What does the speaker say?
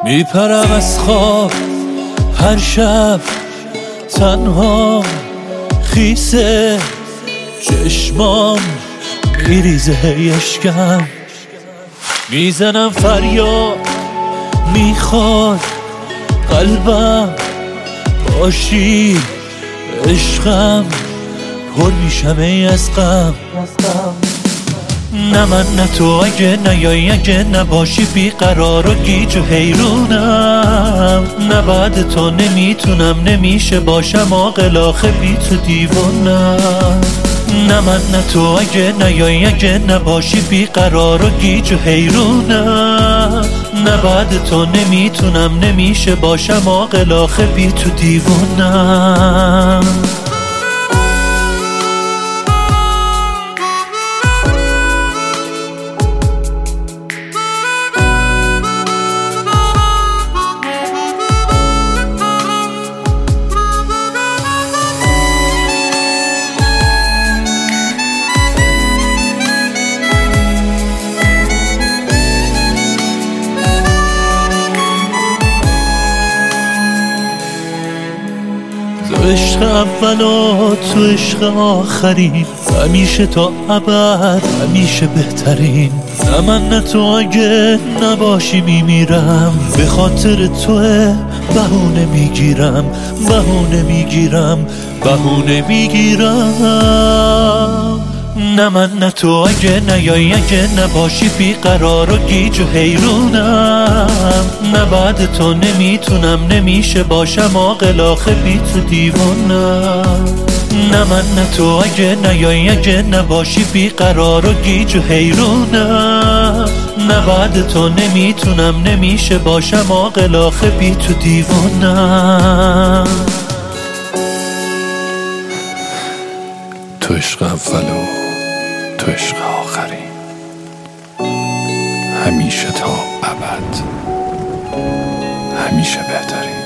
میپرم از خواب هر شب تنها، خیسه چشمام میریزه اشکم، میزنم فریاد میخواد قلبم، باشی عشقم پر میشم ای از غم. نه من نه تو، اگه نیایی اگه نباشی بیقرار و گیج و حیرونم، نه بعد تو نمیتونم نمیشه باشم عاقل آخه بی تو دیوونم. نه من نه تو، اگه نیایی اگه نباشی بیقرار و گیج و حیرونم، نه بعد تو نمیتونم نمیشه باشم عاقل آخه بی تو دیوونم. تو عشق اول و تو عشق آخرین، همیشه تا ابد همیشه بهترین. نه من نه تو، اگه نباشی میمیرم، به خاطر توه بهونه میگیرم بهونه میگیرم بهونه میگیرم. نه من نه تو، اگه نیایی اگه نباشی بیقرار و گیج و حیرونم، نه بعد تو نمیتونم نمیشه باشم عاقل آخه بی تو دیوونم. نه من نه تو، اگه نیایی اگه نباشی بیقرار و گیج و حیرونم، نه بعد تو نمیتونم نمیشه باشم عاقل آخه بی تو دیوونم. تو عشق اولو تو عشق آخری، همیشه تا ابد همیشه بهتری.